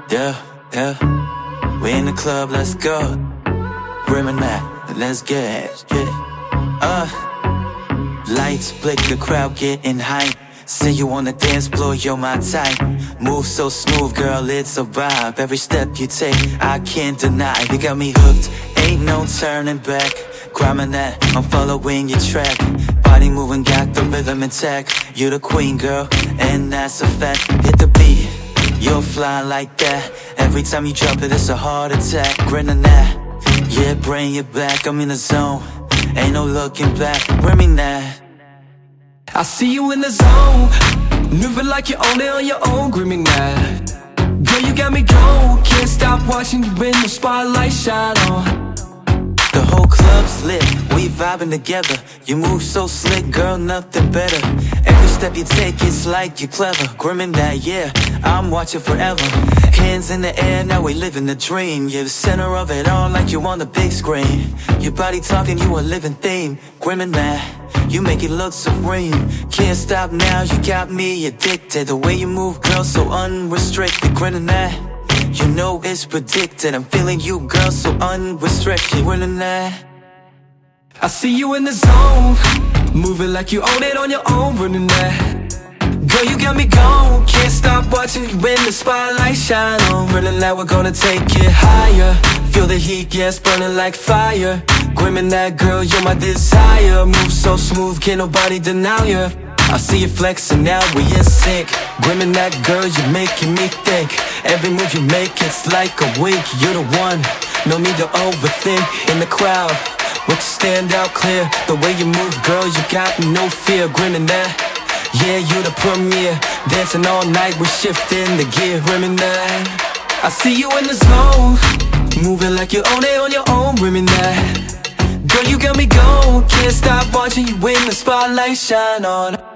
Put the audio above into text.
Yeah, yeah. We in the club, let's go. Bring that, let's get it. Lights flick, the crowd getting hype. See you on the dance floor, you're my type. Move so smooth, girl, it's a vibe. Every step you take, I can't deny. You got me hooked, ain't no turning back. Climbing that, I'm following your track. Body moving, got the rhythm intact. You the queen, girl, and that's a fact. Hit the beat, you'll fly like that. Every time you drop it, it's a heart attack. Grinning that, yeah, bring it back. I'm in the zone, ain't no looking back. Bring that. I see you in the zone, moving like you own it on your own, grooming that. Girl, you got me gone, can't stop watching you when the spotlight shine on. The whole club's lit, we vibing together. You move so slick, girl, nothing better. Every step you take, it's like you're clever. Grimming that, yeah, I'm watching forever. Hands in the air, now we living the dream. You're the center of it all, like you on the big screen. Your body talking, you a living theme. Grimming that, you make it look supreme. Can't stop now, you got me addicted. The way you move, girl, so unrestricted. Grinning that, you know it's predicted. I'm feeling you, girl, so unrestricted. Grinning that, I see you in the zone, moving like you own it on your own, running that. Girl, you got me gone, can't stop watching you when the spotlight shine on. Running like we're gonna take it higher. Feel the heat, yes, burning like fire. Grimming that, girl, you're my desire. Move so smooth, can't nobody deny you. I see you flexing now, we in sync. Grimming that, girl, you're making me think. Every move you make, it's like a wink. You're the one, no need to overthink. In the crowd, what you stand out clear. The way you move, girl, you got no fear. Grimming that, yeah, you the premier. Dancing all night, we're shifting the gear. Grimming that, I see you in the zone, moving like you own it on your own. Grimming that, girl, you got me gone, can't stop watching you when the spotlight shine on.